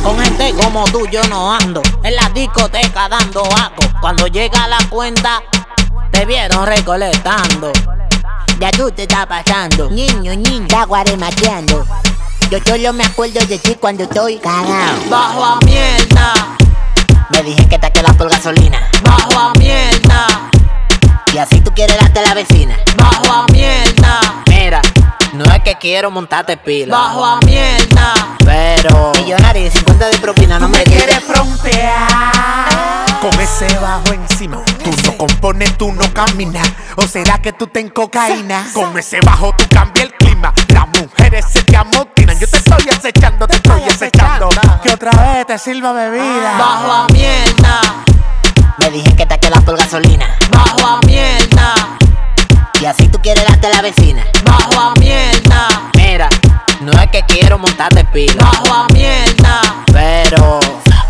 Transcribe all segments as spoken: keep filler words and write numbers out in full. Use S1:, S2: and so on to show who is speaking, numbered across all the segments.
S1: Con gente como tú yo no ando. En la discoteca dando aco. Cuando llega la cuenta, te vieron recolectando.
S2: Ya tú te estás pasando, niño, niño, está guaremateando. Yo solo me acuerdo de ti cuando estoy cagao.
S1: Bajo a mierda,
S2: me dije que te quedas por gasolina.
S1: bajo a mierda,
S2: y así tú quieres darte a la vecina.
S1: bajo a mierda,
S2: Mira, no es que quiero montarte pila,
S1: bajo a mierda,
S2: pero millonario y cincuenta de propina no
S3: Tú
S2: me
S3: me
S2: quieres
S3: quieres frontear con ese bajo encima. Tú no compones, tú no caminas. ¿O será que tú ten cocaína? Con ese bajo tú cambias el clima. Las mujeres se te amotinan. Yo te estoy acechando, te estoy acechando. Que otra vez te sirva bebida.
S1: bajo a mierda,
S2: Me dije que te quedas por gasolina.
S1: bajo a mierda,
S2: Y así tú quieres darte a la vecina.
S1: bajo a mierda,
S2: Mira, no es que quiero montarte pila,
S1: bajo a mierda,
S2: pero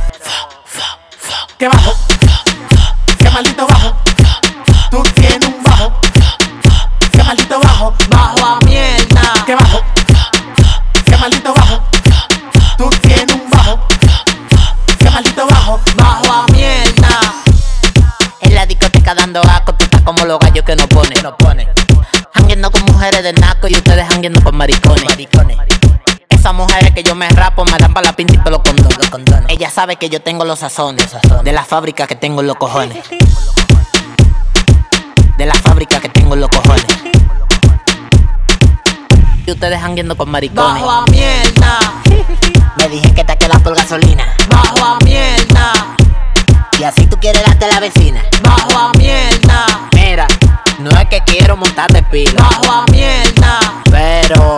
S3: ¿Qué bajo? ¿Qué maldito bajo? Tú tienes un bajo. ¿Qué maldito bajo?
S1: bajo a mierda,
S3: ¿Qué bajo? ¿Qué maldito bajo? Tú tienes un bajo. ¿Qué maldito bajo?
S1: bajo a mierda.
S2: en la discoteca dando asco. Tú estás como los gallos que no ponen. No pone. Jangueando con mujeres de naco y ustedes jangueando con maricones. maricones. Esas mujeres que yo me rapo me dan para la pinta y para los condones. Los condones. Ella sabe que yo tengo los sazones, los sazones. De la fábrica que tengo en los cojones. De la fábrica que tengo en los cojones. Y ustedes jangueando con maricones.
S1: Bajo a mierda,
S2: Me dije que te quedas por gasolina.
S1: bajo a mierda,
S2: Y así tú quieres darte a la vecina.
S1: bajo a mierda,
S2: Mira, no es que quiero montarte pila,
S1: bajo a mierda,
S2: pero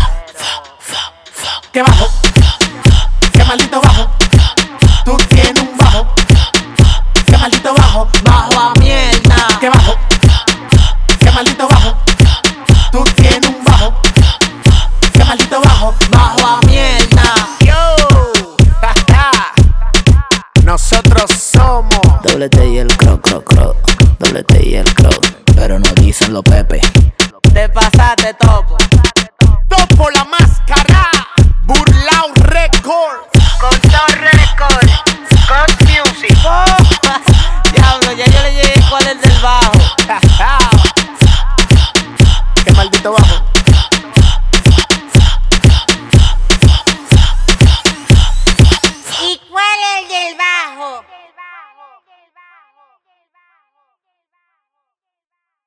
S3: ¿Qué bajo? ¿Qué maldito bajo? Tú tienes un bajo. ¿Qué maldito bajo?
S1: bajo a mierda,
S3: ¿Qué bajo? ¿Qué maldito bajo? Tú tienes un bajo. ¿Qué maldito bajo?
S1: bajo a mierda.
S3: Yo, nosotros somos
S2: doble T y el croc, croc, croc. Doble T y el croc, pero no dicen los pepe.
S1: Te pasaste, topo.
S3: Topo la máscara. Burlao Record.
S2: Contor Record, Scott Music.
S1: Diablo, ya yo le llegué cuál es del bajo.
S3: Qué maldito bajo.